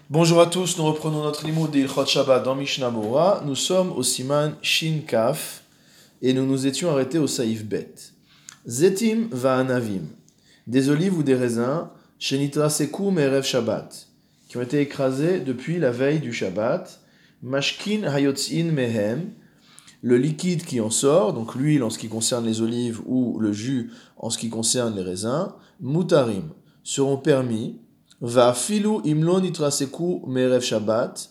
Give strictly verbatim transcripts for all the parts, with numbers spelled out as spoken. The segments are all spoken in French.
Bonjour à tous, nous reprenons notre limoud de Ilchot Shabbat dans Mishnah Bora. Nous sommes au Siman Shin Kaf et nous nous étions arrêtés au Saïf Bet. Zetim va'anavim, des olives ou des raisins, Shenitra Sekou Merev Shabbat, qui ont été écrasés depuis la veille du Shabbat. Mashkin Hayotzin Mehem, le liquide qui en sort, donc l'huile en ce qui concerne les olives ou le jus en ce qui concerne les raisins, Mutarim, seront permis. Va filu imlo nitraseku merev Shabbat.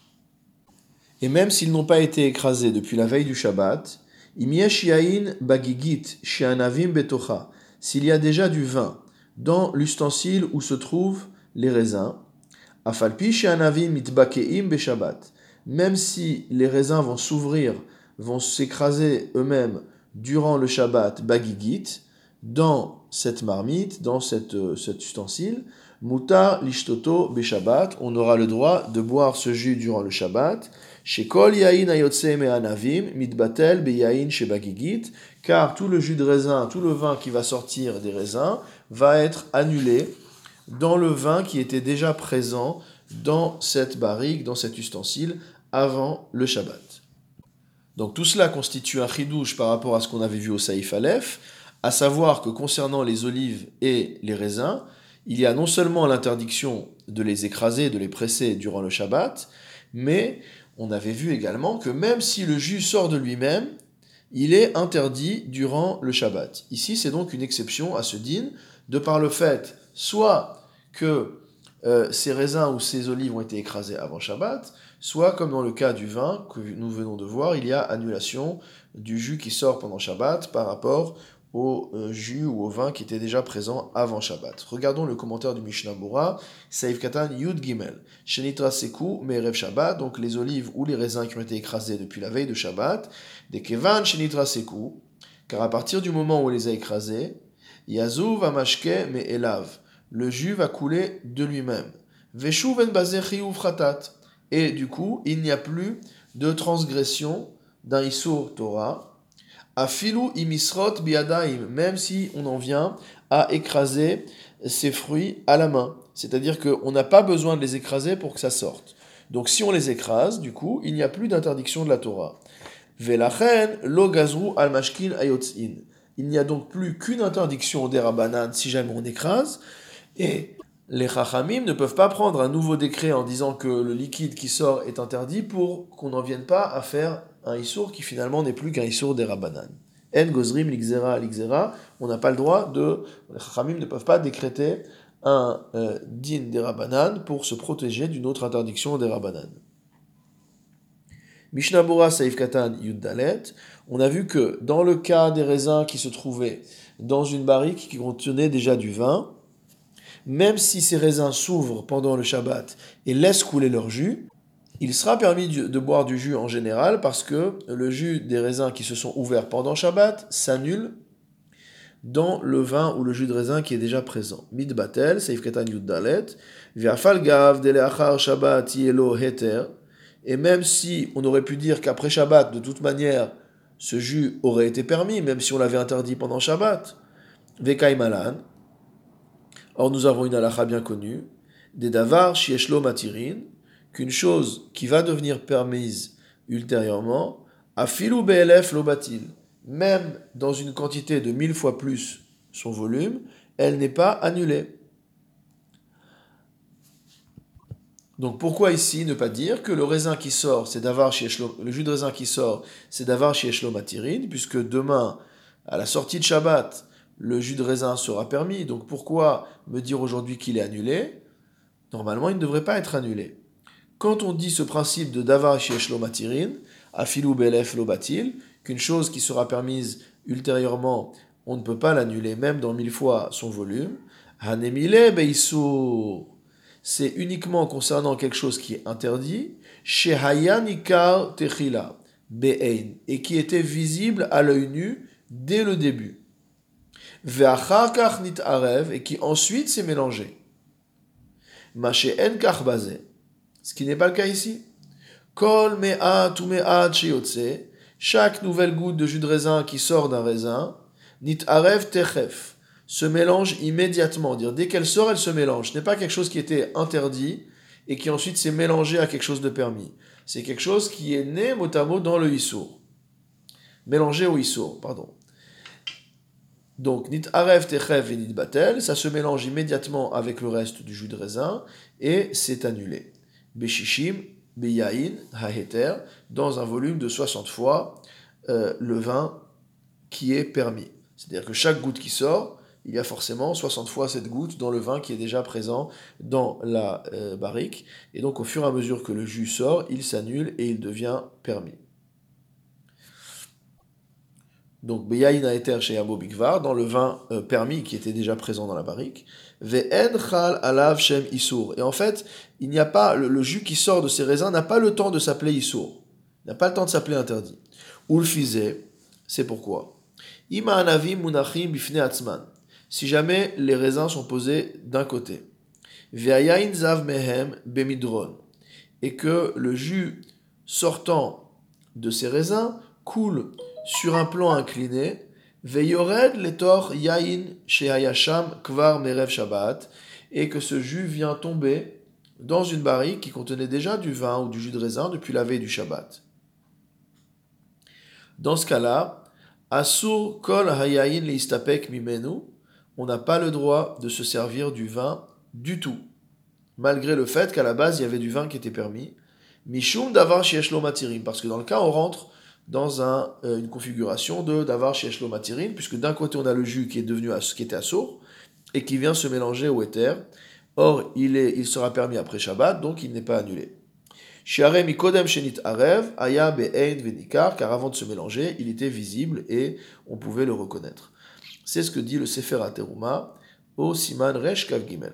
Et même s'ils n'ont pas été écrasés depuis la veille du Shabbat, im yesh yain bagigit she'anavim betocha. S'il y a déjà du vin dans l'ustensile où se trouvent les raisins, afalpi she'anavim mitbakeim beShabbat. Même si les raisins vont s'ouvrir, vont s'écraser eux-mêmes durant le Shabbat bagigit, dans cette marmite, dans cette, euh, cet ustensile, mutar lishtoto beshabbat, on aura le droit de boire ce jus durant le Shabbat. Shekol yain ayotse me'anavim mitbatel beyain shebagigit, car tout le jus de raisin, tout le vin qui va sortir des raisins va être annulé dans le vin qui était déjà présent dans cette barrique, dans cet ustensile, avant le Shabbat. Donc tout cela constitue un chidouche par rapport à ce qu'on avait vu au Saïf Aleph, à savoir que concernant les olives et les raisins, il y a non seulement l'interdiction de les écraser, de les presser durant le Shabbat, mais on avait vu également que même si le jus sort de lui-même, il est interdit durant le Shabbat. Ici, c'est donc une exception à ce din, de par le fait soit que euh, ces raisins ou ces olives ont été écrasés avant Shabbat, soit comme dans le cas du vin que nous venons de voir, il y a annulation du jus qui sort pendant Shabbat par rapport au euh, jus ou au vin qui était déjà présent avant Shabbat. Regardons le commentaire du Mishnah Bora, Saïf Katan Yud Gimel, Shenitra Sekou Merev Shabbat, donc les olives ou les raisins qui ont été écrasés depuis la veille de Shabbat, des Kevan Shenitra Sekou, car à partir du moment où on les a écrasés, Yazou va mashke me elav, le jus va couler de lui-même. Veshu ven bazechi ufratat, et du coup, il n'y a plus de transgression d'un Isur Torah, Afilu imisrot biadaim, même si on en vient à écraser ces fruits à la main. C'est-à-dire qu'on n'a pas besoin de les écraser pour que ça sorte. Donc si on les écrase, du coup, il n'y a plus d'interdiction de la Torah. Velachen lo gazru al mashkin ayotzin. Il n'y a donc plus qu'une interdiction des Rabbanan si jamais on écrase. Et les Chachamim ne peuvent pas prendre un nouveau décret en disant que le liquide qui sort est interdit pour qu'on n'en vienne pas à faire un Issour qui finalement n'est plus qu'un Issour des Rabbanan. En gozrim l'ixera l'ixera, on n'a pas le droit de... Les Chachamim ne peuvent pas décréter un euh, din des Rabbanan pour se protéger d'une autre interdiction des Rabbanan. Mishnah Bora Saïf Katan Yud Dalet, on a vu que dans le cas des raisins qui se trouvaient dans une barrique qui contenait déjà du vin, même si ces raisins s'ouvrent pendant le Shabbat et laissent couler leur jus, il sera permis de boire du jus en général parce que le jus des raisins qui se sont ouverts pendant Shabbat s'annule dans le vin ou le jus de raisin qui est déjà présent. Midbatel, Seif Ketan Yud Dalet, Viafal Gav, Deleachar Shabbat, Yelo Heter, et même si on aurait pu dire qu'après Shabbat, de toute manière, ce jus aurait été permis, même si on l'avait interdit pendant Shabbat, Vekai Malan. Or, nous avons une halakha bien connue, des davar shieshlo matirin, qu'une chose qui va devenir permise ultérieurement, afilu be'elef lo batil, même dans une quantité de mille fois plus son volume, elle n'est pas annulée. Donc pourquoi ici ne pas dire que le raisin qui sort, c'est davar shieshlo, le jus de raisin qui sort, c'est davar shieshlo matirin, puisque demain, à la sortie de Shabbat, le jus de raisin sera permis, donc pourquoi me dire aujourd'hui qu'il est annulé ? Normalement, il ne devrait pas être annulé. Quand on dit ce principe de davar shieshlo matirin, afilu belef lo batil, qu'une chose qui sera permise ultérieurement, on ne peut pas l'annuler, même dans mille fois son volume, hanemile beisur, c'est uniquement concernant quelque chose qui est interdit, shehaya nikar techila, be'ein, et qui était visible à l'œil nu dès le début. Ve'achar kach nitarev, et qui ensuite s'est mélangé. Maché en kach bazé, ce qui n'est pas le cas ici. Kol me'at ou me'at sheyotse, chaque nouvelle goutte de jus de raisin qui sort d'un raisin, nitarev techef, se mélange immédiatement. Dire, dès qu'elle sort, elle se mélange. Ce n'est pas quelque chose qui était interdit et qui ensuite s'est mélangé à quelque chose de permis. C'est quelque chose qui est né mot à mot dans le Issour. Mélangé au Issour, pardon. Donc, nit arev techev et nit batel, ça se mélange immédiatement avec le reste du jus de raisin et c'est annulé. Beshishim, beyain, haheter, dans un volume de soixante fois euh, le vin qui est permis. C'est-à-dire que chaque goutte qui sort, il y a forcément soixante fois cette goutte dans le vin qui est déjà présent dans la euh, barrique. Et donc, au fur et à mesure que le jus sort, il s'annule et il devient permis. Donc, Beyaïn Haeter chez Yabo Bikvar, dans le vin euh, permis qui était déjà présent dans la barrique. Ve'en chal alav shem isur. Et en fait, il n'y a pas, le, le jus qui sort de ces raisins n'a pas le temps de s'appeler isur. Il n'a pas le temps de s'appeler interdit. Ou le fizé, c'est pourquoi. Ima anavim munachim bifne atzman. Si jamais les raisins sont posés d'un côté. Ve'ayain zav mehem bemidron. Et que le jus sortant de ces raisins coule sur un plan incliné, veyored letor yain shehayasham kvar merev shabbat, et que ce jus vient tomber dans une barrique qui contenait déjà du vin ou du jus de raisin depuis la veille du Shabbat. Dans ce cas-là, asur kol hayain leistapek mimenu, on n'a pas le droit de se servir du vin du tout, malgré le fait qu'à la base il y avait du vin qui était permis. Mishum davar sheyeshlo matirim, parce que dans le cas on rentre dans un, euh, une configuration de davar sheyeshlo matirim, puisque d'un côté on a le jus qui est devenu qui était assour et qui vient se mélanger au éther. Or il est, il sera permis après Shabbat, donc il n'est pas annulé. Shiare mikodem shenit arev aya be'ein venikar, car avant de se mélanger, il était visible et on pouvait le reconnaître. C'est ce que dit le Sefer HaTeruma au Siman Resh Kav Gimel.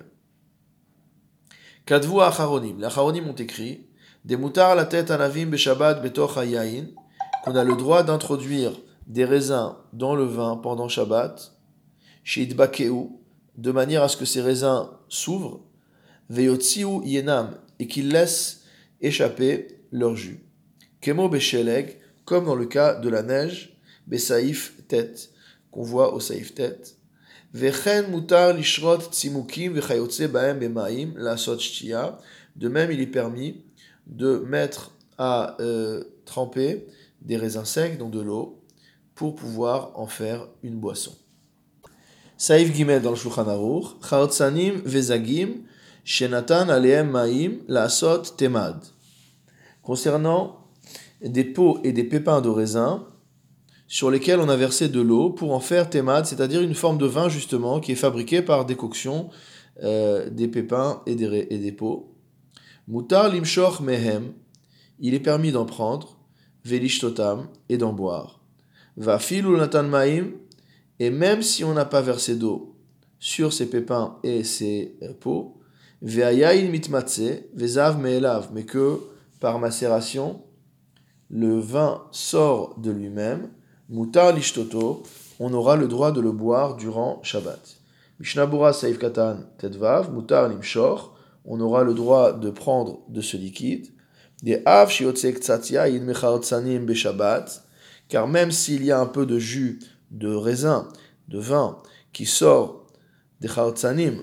Kadvu acharonim, les acharonim ont écrit des mutar la tête anavim beshabbat betoch hayayin, qu'on a le droit d'introduire des raisins dans le vin pendant Shabbat, sheitbakeu, de manière à ce que ces raisins s'ouvrent, veyotziu yenam, et qu'ils laissent échapper leur jus. Kemo besheleg, comme dans le cas de la neige, besaif tet, qu'on voit au saif tet. Vechen mutar lishrot tsimukim vechayotze baem bemaim lasot shtia. De même, il est permis de mettre à euh, tremper des raisins secs dans de l'eau pour pouvoir en faire une boisson. Saïf Gimel dans le Shulchan Aruch, Chaotzanim vezagim shenatan aleem maim lasot temad. Concernant des pots et des pépins de raisin sur lesquels on a versé de l'eau pour en faire temad, c'est-à-dire une forme de vin justement qui est fabriquée par décoction euh, des pépins et des, et des pots. Mutar limshoch mehem, il est permis d'en prendre, velishtotam, et d'en boire. Vafil ou natan maim, et même si on n'a pas versé d'eau sur ces pépins et ces euh, pots, ve'ayayin mitmatse, vezav me'elav, mais que par macération, le vin sort de lui-même, mutar lishtoto, on aura le droit de le boire durant Shabbat. Mishnabura saif katan tetvav, mutar limshor, on aura le droit de prendre de ce liquide. Des av shiotse ktsatia yin mechaotsanim beshabbat, car même s'il y a un peu de jus de raisin, de vin, qui sort des chaotsanim,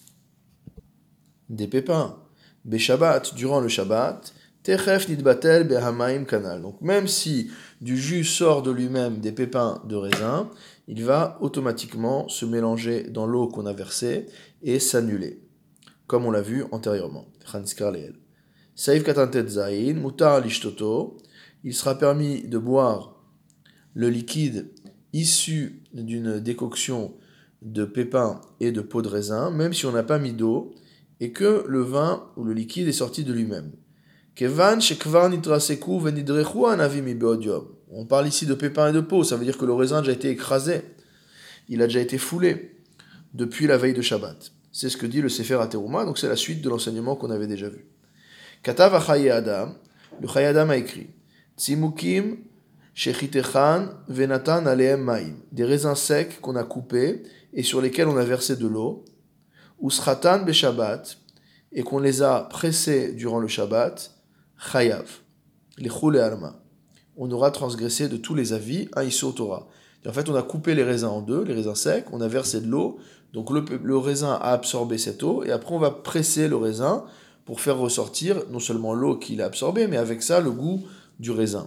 des pépins, beshabbat, durant le Shabbat, techef nidbatel behamaim kanal. Donc même si du jus sort de lui-même des pépins de raisin, il va automatiquement se mélanger dans l'eau qu'on a versée et s'annuler, comme on l'a vu antérieurement. Saïf katantet zayin, mutar lishtoto, il sera permis de boire le liquide issu d'une décoction de pépins et de peau de raisin, même si on n'a pas mis d'eau, et que le vin ou le liquide est sorti de lui-même. Kevan shekvar nitraseku venidrechu anavim ibeodium. On parle ici de pépins et de peau, ça veut dire que le raisin a déjà été écrasé, il a déjà été foulé depuis la veille de Shabbat. C'est ce que dit le Sefer HaTeruma, donc c'est la suite de l'enseignement qu'on avait déjà vu. Katav achaye Adam, le Chaye Adam a écrit Tsimukim shechitechan venatan aleem maim, des raisins secs qu'on a coupés et sur lesquels on a versé de l'eau, usratan beshabbat, et qu'on les a pressés durant le Shabbat, chayav, les choule alma. On aura transgressé de tous les avis un Issur Torah. Et en fait, on a coupé les raisins en deux, les raisins secs, on a versé de l'eau, donc le, le raisin a absorbé cette eau, et après on va presser le raisin pour faire ressortir non seulement l'eau qu'il a absorbée, mais avec ça le goût du raisin.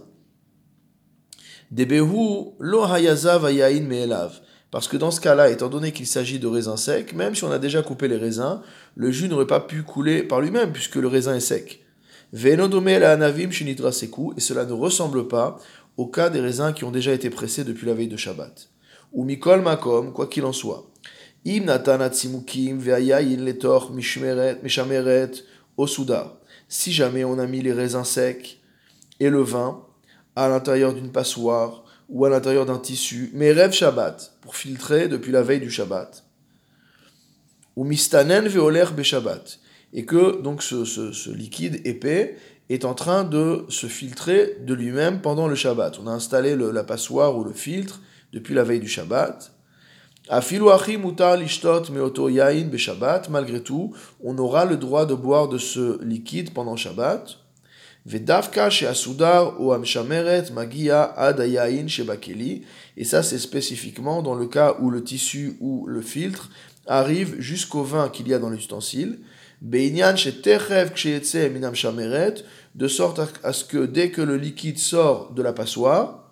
Debehu lo hayazav hayain me'elav. Parce que dans ce cas-là, étant donné qu'il s'agit de raisins secs, même si on a déjà coupé les raisins, le jus n'aurait pas pu couler par lui-même puisque le raisin est sec. Ve'enodome la anavim shinitra seku, et cela ne ressemble pas au cas des raisins qui ont déjà été pressés depuis la veille de Shabbat. Ou mikol makom, quoi qu'il en soit. Im natanat simukim ve'ayayin letor mishmeret mishameret osudar. Si jamais on a mis les raisins secs et le vin à l'intérieur d'une passoire ou à l'intérieur d'un tissu, mais rêve Shabbat, pour filtrer depuis la veille du Shabbat. Ou mistanen ve'oler be-Shabbat. Et que donc ce, ce, ce liquide épais est en train de se filtrer de lui-même pendant le Shabbat. On a installé le, la passoire ou le filtre depuis la veille du Shabbat. Afilu achi mutar lishtot meoto yain be-Shabbat. Malgré tout, on aura le droit de boire de ce liquide pendant Shabbat. Vedavka chez Asudar ou Amshameret Magia Adayain chez Bakeli. Et ça, c'est spécifiquement dans le cas où le tissu ou le filtre arrive jusqu'au vin qu'il y a dans l'ustensile. Beinyan chez Techev Ksheetse Minam Shameret, de sorte à ce que dès que le liquide sort de la passoire,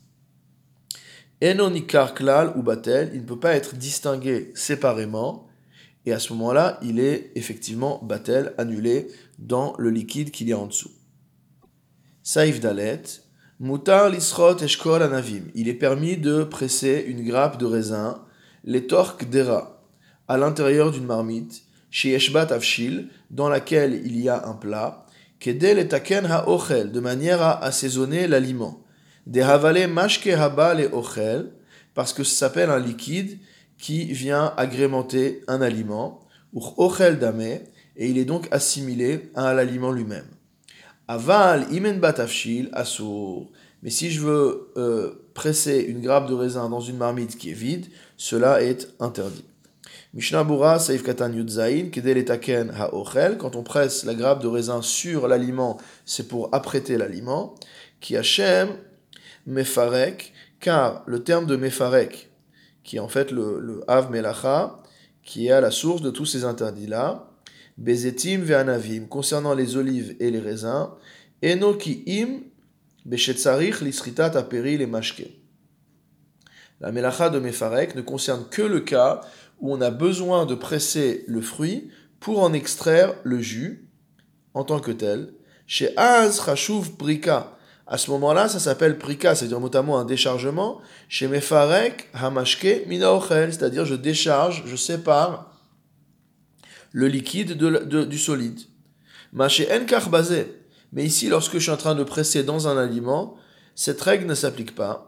Enonikar Klal ou Batel, il ne peut pas être distingué séparément. Et à ce moment-là, il est effectivement Batel, annulé dans le liquide qu'il y a en dessous. Saïf Dalet, Mutar lisrot eshkol anavim. Il est permis de presser une grappe de raisin, les torques d'era, à l'intérieur d'une marmite, chez Eshbat Avshil, dans laquelle il y a un plat, kedel et taken ha-ochel, de manière à assaisonner l'aliment. De havale mashke haba le ochel, parce que ça s'appelle un liquide qui vient agrémenter un aliment, ou ochel dame, et il est donc assimilé à l'aliment lui-même. Aval imen batafshil assour. Mais si je veux euh, presser une grappe de raisin dans une marmite qui est vide, cela est interdit. Mishnah Bura Saif Katan Yudzaïn Kedel etaken haochel. Quand on presse la grappe de raisin sur l'aliment, c'est pour apprêter l'aliment. Ki Hashem mefarek, car le terme de mefarek, qui est en fait le, le Av Melacha, qui est à la source de tous ces interdits-là, Bezetim ve'anavim, concernant les olives et les raisins, Eno ki im beshetzarich lisritat aperi le mashke. La melacha de Mefarek ne concerne que le cas où on a besoin de presser le fruit pour en extraire le jus en tant que tel. Chez Az chashuv prika, à ce moment-là, ça s'appelle prika, c'est-à-dire notamment un déchargement. Chez Mefarek hamashke mina ochel, c'est-à-dire je décharge, je sépare le liquide de, de, du solide. Maché enkar basé. Mais ici, lorsque je suis en train de presser dans un aliment, cette règle ne s'applique pas.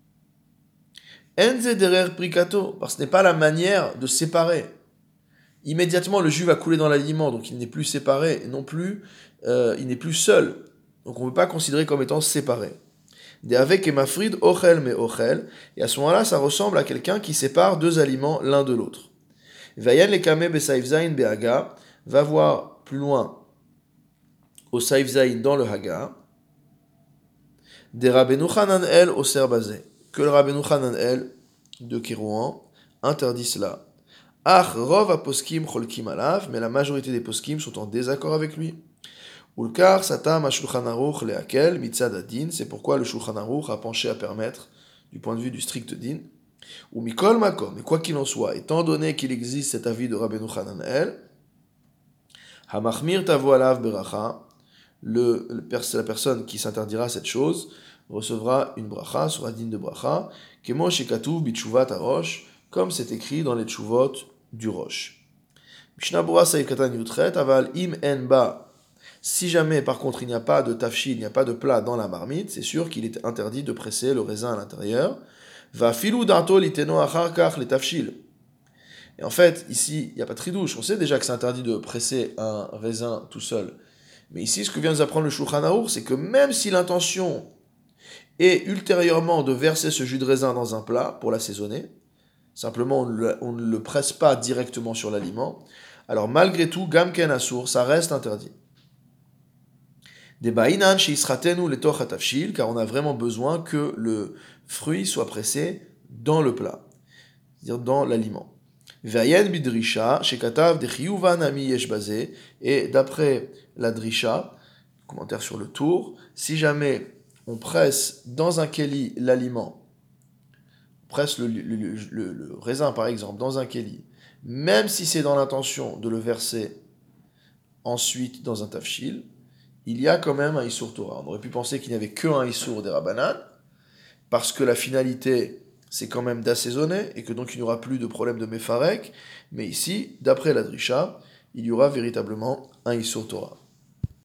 Enze derer prikato, parce que ce n'est pas la manière de séparer. Immédiatement, le jus va couler dans l'aliment, donc il n'est plus séparé, et non plus, euh, il n'est plus seul. Donc on ne peut pas considérer comme étant séparé. De avec et mafrid ochel me ochel, et à ce moment-là, ça ressemble à quelqu'un qui sépare deux aliments l'un de l'autre. Vayan le kame besaif zain behaga, va voir plus loin au saif zain dans le haga. De Rabbeinu Hananel au serbazé, que le Rabbeinu Hananel de Kérouan interdit cela. Ach rov aposkim cholkim alav, mais la majorité des poskim sont en désaccord avec lui. Ulkar satam ashulchan aruch leakel mitzad adin, c'est pourquoi le shulchan aruch a penché à permettre, du point de vue du strict din. Ou mikol makom, et quoi qu'il en soit, étant donné qu'il existe cet avis de Rabbeinu Hananel, hamachmir tavo alav beracha, le, le, la personne qui s'interdira cette chose recevra une bracha, sera digne de bracha, kemo shekatuv bitshuvat harosh, comme c'est écrit dans les tshuvot du rosh. Mishnah Bura Saïf Katan Yutret, aval im en ba. Si jamais par contre il n'y a pas de tafshil, il n'y a pas de plat dans la marmite, c'est sûr qu'il est interdit de presser le raisin à l'intérieur. Va filou dato liteno achar kach le tafshil. Et en fait, ici, il n'y a pas de tridouche. On sait déjà que c'est interdit de presser un raisin tout seul. Mais ici, ce que vient nous apprendre le Shulchan Aruch, c'est que même si l'intention est ultérieurement de verser ce jus de raisin dans un plat pour l'assaisonner, simplement on ne, le, on ne le presse pas directement sur l'aliment, alors malgré tout, gamken assour, ça reste interdit. Des ba'inan sheisratenu letoch hatafshil, car on a vraiment besoin que le fruit soit pressé dans le plat, c'est-à-dire dans l'aliment. Vayen bidrisha, shekatav de chiyuva nami yesh bazé. Et d'après la drisha, commentaire sur le tour, si jamais on presse dans un keli l'aliment, on presse le, le, le, le, le raisin par exemple dans un keli, même si c'est dans l'intention de le verser ensuite dans un tafshil, il y a quand même un Issour Torah. On aurait pu penser qu'il n'y avait qu'un Issour des Rabbanan, parce que la finalité, c'est quand même d'assaisonner, et que donc il n'y aura plus de problème de Mefarek, mais ici, d'après la Drisha, il y aura véritablement un Issour Torah.